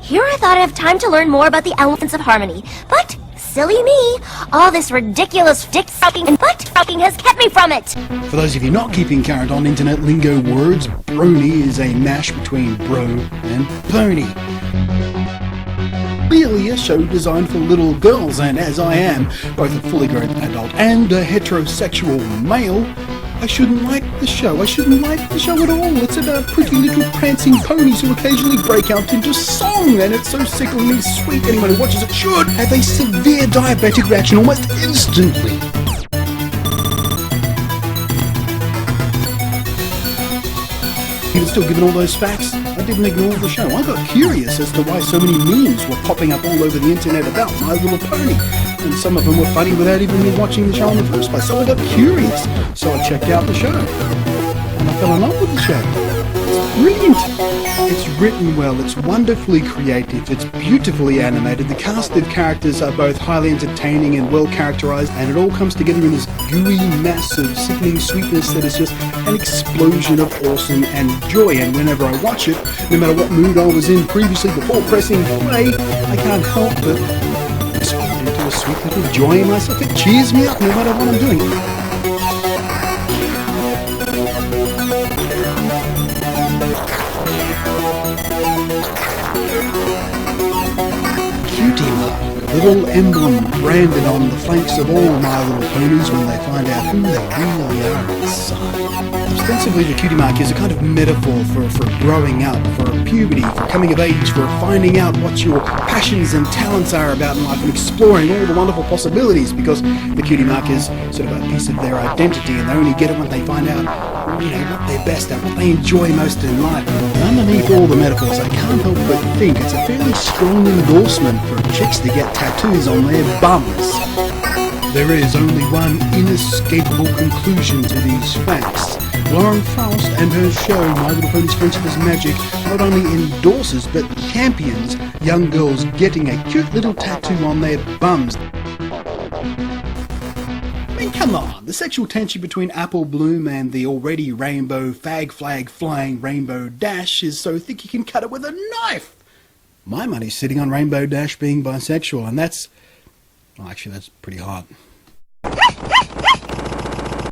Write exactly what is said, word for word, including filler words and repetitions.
Here I thought I'd have time to learn more about the elements of harmony, but silly me, all this ridiculous dick sucking and butt fucking has kept me from it. For those of you not keeping current on internet lingo words, brony is a mash between bro and pony. Clearly a show designed for little girls, and as I am both a fully grown adult and a heterosexual male, I shouldn't like the show. I shouldn't like the show at all. It's about pretty little prancing ponies who occasionally break out into song, and it's so sickeningly sweet. Anyone who watches it should have a severe diabetic reaction almost instantly. Even still, given all those facts, I didn't ignore the show. I got curious as to why so many memes were popping up all over the internet about My Little Pony. And some of them were funny without even me watching the show in the first place. So I got curious. So I checked out the show. And I fell in love with the show. It's brilliant. It's written well. It's wonderfully creative. It's beautifully animated. The cast of characters are both highly entertaining and well characterized. And it all comes together in this gooey mass of sickening sweetness that is just an explosion of awesome and joy. And whenever I watch it, no matter what mood I was in previously before pressing play, I can't help but explode into a sweet little joy in myself. It cheers me up no matter what I'm doing. Cutie Mark, little emblem branded on the flanks of all My Little Ponies when they find out who they really are inside. Ostensibly, the cutie mark is a kind of metaphor for, for growing up, for puberty, for coming of age, for finding out what your passions and talents are about in life and exploring all the wonderful possibilities, because the cutie mark is sort of a piece of their identity, and they only get it when they find out, you know, what they're best at, what they enjoy most in life. And underneath all the metaphors, I can't help but think it's a fairly strong endorsement for chicks to get tattoos on their bums. There is only one inescapable conclusion to these facts. Lauren Faust and her show, My Little Pony's Friendship is Magic, not only endorses but champions young girls getting a cute little tattoo on their bums. I mean, come on, the sexual tension between Apple Bloom and the already rainbow fag flag flying Rainbow Dash is so thick you can cut it with a knife. My money's sitting on Rainbow Dash being bisexual, and that's, well, actually that's pretty hot.